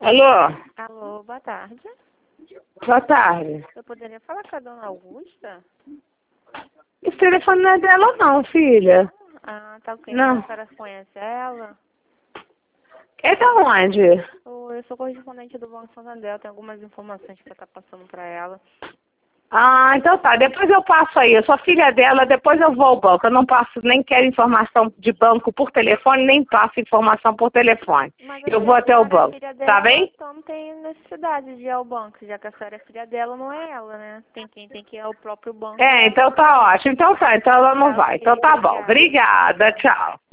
Alô? Alô, boa tarde. Boa tarde. Eu poderia falar com a dona Augusta? Esse telefone não é dela não, filha. Ah, tá ok. Então Não. a senhora conhece ela? É da onde? Eu sou correspondente do Banco Santander. Tem algumas informações para estar passando para ela. Ah, então tá. Depois eu passo aí. Eu sou filha dela, depois eu vou ao banco. Eu não passo, nem quero informação de banco por telefone, nem passo informação por telefone. Mas Eu se vou a até o senhora é banco. filha Tá dela, bem? então não tem necessidade de ir ao banco. Já que a senhora é filha dela, não é ela, né? Quem tem que ir ao próprio banco é É, a então dona tá Augusta. ótimo. Então tá, então ela não Tá vai. ok, Então tá bom. obrigada. Obrigada, tchau.